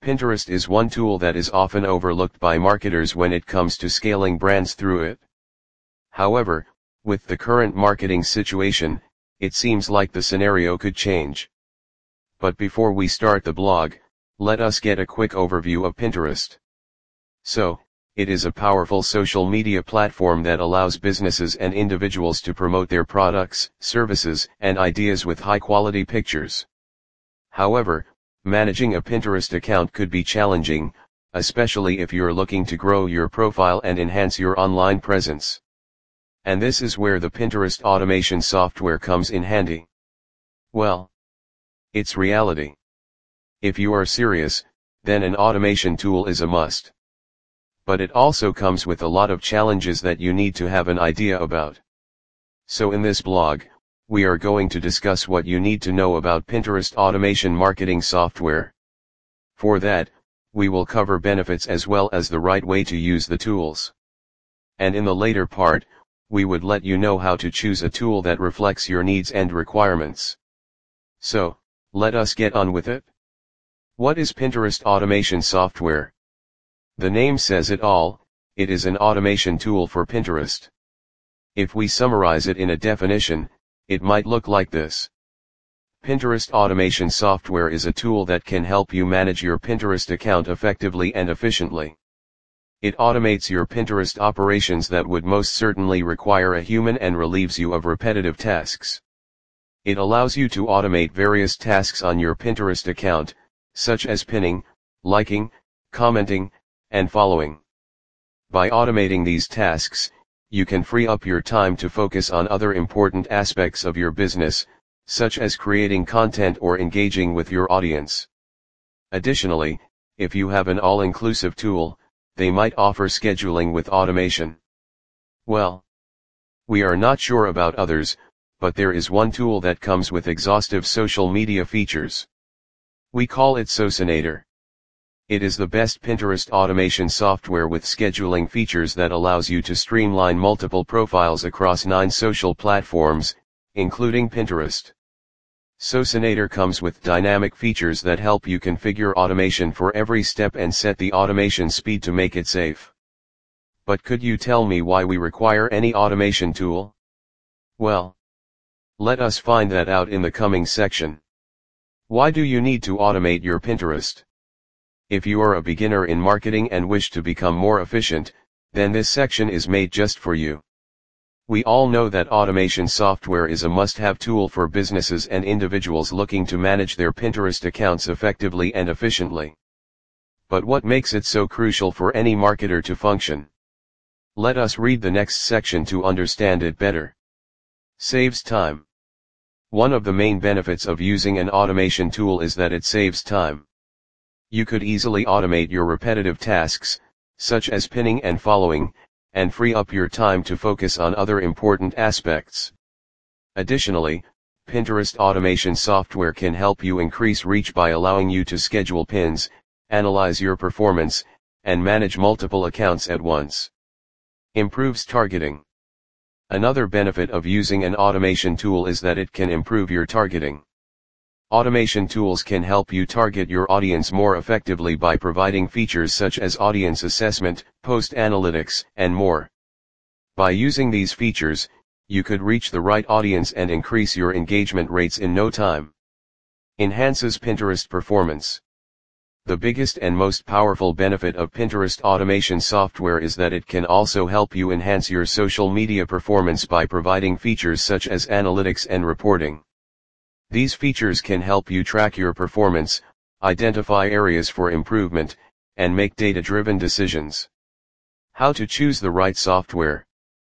Pinterest is one tool that is often overlooked by marketers when it comes to scaling brands through it. However, with the current marketing situation, it seems like the scenario could change. But before we start the blog, let us get a quick overview of Pinterest. So, it is a powerful social media platform that allows businesses and individuals to promote their products, services, and ideas with high-quality pictures. However, managing a Pinterest account could be challenging, especially if you're looking to grow your profile and enhance your online presence. And this is where the Pinterest automation software comes in handy. Well, it's reality. If you are serious, then an automation tool is a must. But it also comes with a lot of challenges that you need to have an idea about. So in this blog, we are going to discuss what you need to know about Pinterest automation marketing software. For that, we will cover benefits as well as the right way to use the tools. And in the later part, we would let you know how to choose a tool that reflects your needs and requirements. So, let us get on with it. What is Pinterest automation software? The name says it all, it is an automation tool for Pinterest. If we summarize it in a definition, it might look like this. Pinterest automation software is a tool that can help you manage your Pinterest account effectively and efficiently. It automates your Pinterest operations that would most certainly require a human and relieves you of repetitive tasks. It allows you to automate various tasks on your Pinterest account, such as pinning, liking, commenting, and following. By automating these tasks, you can free up your time to focus on other important aspects of your business, such as creating content or engaging with your audience. Additionally, if you have an all-inclusive tool, they might offer scheduling with automation. Well, we are not sure about others, but there is one tool that comes with exhaustive social media features. We call it Socinator. It is the best Pinterest automation software with scheduling features that allows you to streamline multiple profiles across 9 social platforms, including Pinterest. Socinator comes with dynamic features that help you configure automation for every step and set the automation speed to make it safe. But could you tell me why we require any automation tool? Well, let us find that out in the coming section. Why do you need to automate your Pinterest? If you are a beginner in marketing and wish to become more efficient, then this section is made just for you. We all know that automation software is a must-have tool for businesses and individuals looking to manage their Pinterest accounts effectively and efficiently. But what makes it so crucial for any marketer to function? Let us read the next section to understand it better. Saves time. One of the main benefits of using an automation tool is that it saves time. You could easily automate your repetitive tasks, such as pinning and following, and free up your time to focus on other important aspects. Additionally, Pinterest automation software can help you increase reach by allowing you to schedule pins, analyze your performance, and manage multiple accounts at once. Improves targeting. Another benefit of using an automation tool is that it can improve your targeting. Automation tools can help you target your audience more effectively by providing features such as audience assessment, post analytics, and more. By using these features, you could reach the right audience and increase your engagement rates in no time. Enhances Pinterest performance. The biggest and most powerful benefit of Pinterest automation software is that it can also help you enhance your social media performance by providing features such as analytics and reporting. These features can help you track your performance, identify areas for improvement, and make data-driven decisions. How to choose the right software.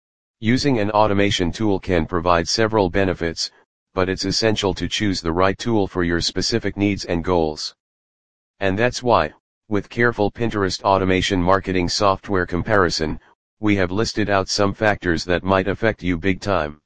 Using an automation tool can provide several benefits, but it's essential to choose the right tool for your specific needs and goals. And that's why, with careful Pinterest automation marketing software comparison, we have listed out some factors that might affect you big time.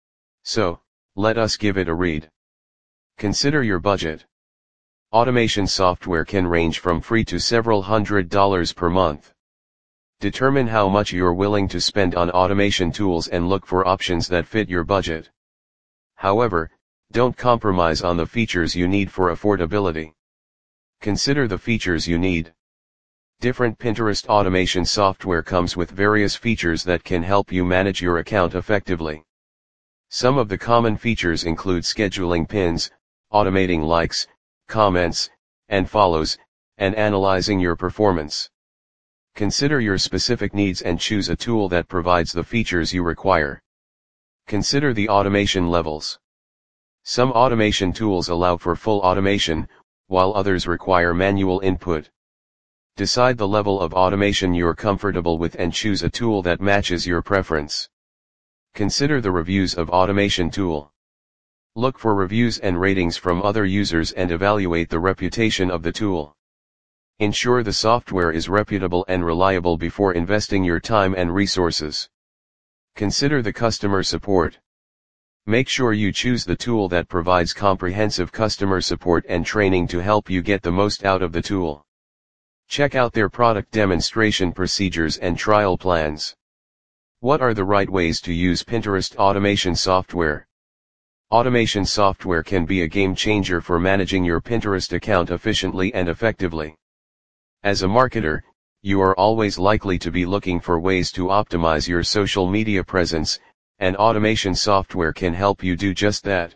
So, let us give it a read. Consider your budget. Automation software can range from free to several $100s per month. Determine how much you're willing to spend on automation tools and look for options that fit your budget. However, don't compromise on the features you need for affordability. Consider the features you need. Different Pinterest automation software comes with various features that can help you manage your account effectively. Some of the common features include scheduling pins, automating likes, comments, and follows, and analyzing your performance. Consider your specific needs and choose a tool that provides the features you require. Consider the automation levels. Some automation tools allow for full automation, while others require manual input. Decide the level of automation you're comfortable with and choose a tool that matches your preference. Consider the reviews of automation tool. Look for reviews and ratings from other users and evaluate the reputation of the tool. Ensure the software is reputable and reliable before investing your time and resources. Consider the customer support. Make sure you choose the tool that provides comprehensive customer support and training to help you get the most out of the tool. Check out their product demonstration procedures and trial plans. What are the right ways to use Pinterest automation software? Automation software can be a game changer for managing your Pinterest account efficiently and effectively. As a marketer, you are always likely to be looking for ways to optimize your social media presence, and automation software can help you do just that.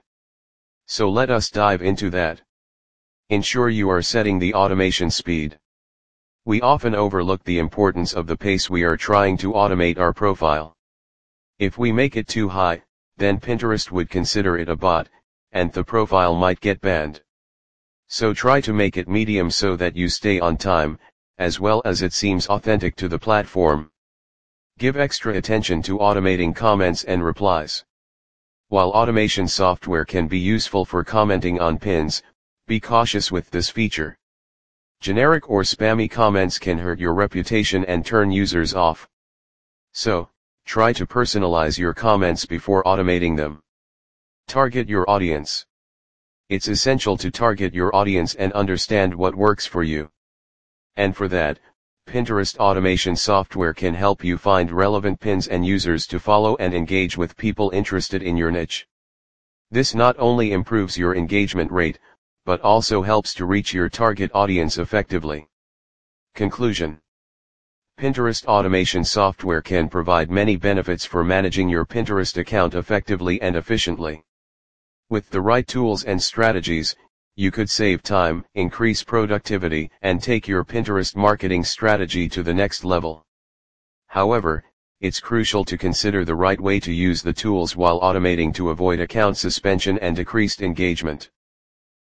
So let us dive into that. Ensure you are setting the automation speed. We often overlook the importance of the pace we are trying to automate our profile. If we make it too high, then Pinterest would consider it a bot, and the profile might get banned. So try to make it medium so that you stay on time, as well as it seems authentic to the platform. Give extra attention to automating comments and replies. While automation software can be useful for commenting on pins, be cautious with this feature. Generic or spammy comments can hurt your reputation and turn users off. So, try to personalize your comments before automating them. Target your audience. It's essential to target your audience and understand what works for you. And for that, Pinterest automation software can help you find relevant pins and users to follow and engage with people interested in your niche. This not only improves your engagement rate, but also helps to reach your target audience effectively. Conclusion: Pinterest automation software can provide many benefits for managing your Pinterest account effectively and efficiently. With the right tools and strategies, you could save time, increase productivity, and take your Pinterest marketing strategy to the next level. However, it's crucial to consider the right way to use the tools while automating to avoid account suspension and decreased engagement.